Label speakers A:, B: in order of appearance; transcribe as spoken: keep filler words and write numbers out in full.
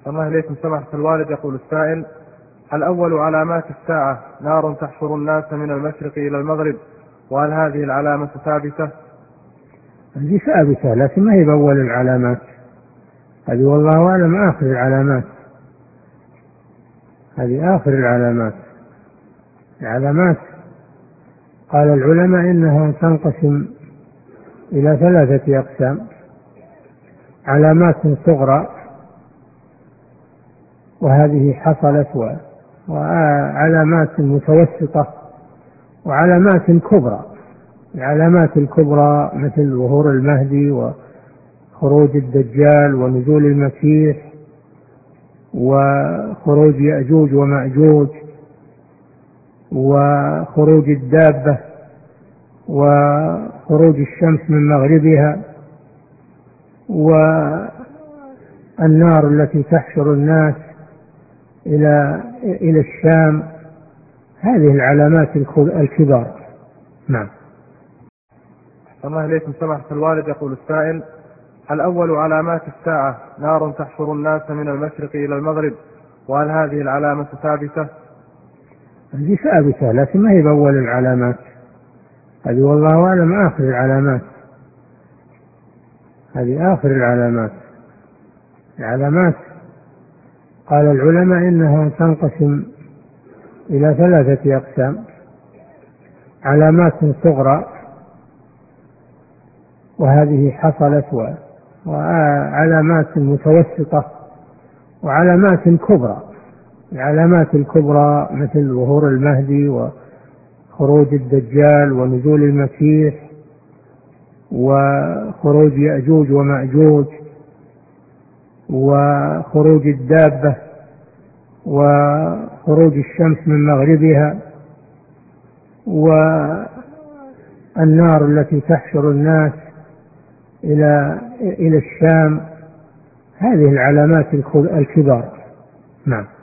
A: الله إليكم سماحة الوالد. يقول السائل: هل أول علامات الساعة نار تحشر الناس من المشرق إلى المغرب، وهل هذه العلامة ثابتة؟
B: هذه ثابتة لكن ما هي بأول العلامات، هذه والله أعلم آخر العلامات، هذه آخر العلامات. العلامات قال العلماء إنها تنقسم إلى ثلاثة أقسام: علامات صغرى وهذه حصلت، وعلامات متوسطة، وعلامات كبرى. العلامات الكبرى مثل ظهور المهدي وخروج الدجال ونزول المسيح وخروج يأجوج ومأجوج وخروج الدابة وخروج الشمس من مغربها والنار التي تحشر الناس إلى إلى الشام. هذه العلامات الكبار. نعم.
A: الله إليكم سماحة الوالد. يقول السائل: هل أول علامات الساعة نار تحشر الناس من المشرق إلى المغرب، وهل هذه العلامة ثابتة؟
B: هذه ثابتة لكن ما هي بأول العلامات، هذه والله أعلم آخر العلامات، هذه آخر العلامات. العلامات قال العلماء إنها تنقسم إلى ثلاثة أقسام: علامات صغرى وهذه حصلت، وعلامات متوسطة، وعلامات كبرى. العلامات الكبرى مثل ظهور المهدي وخروج الدجال ونزول المسيح وخروج يأجوج ومأجوج وخروج الدابة وخروج الشمس من مغربها والنار التي تحشر الناس إلى إلى الشام. هذه العلامات الكبار. نعم.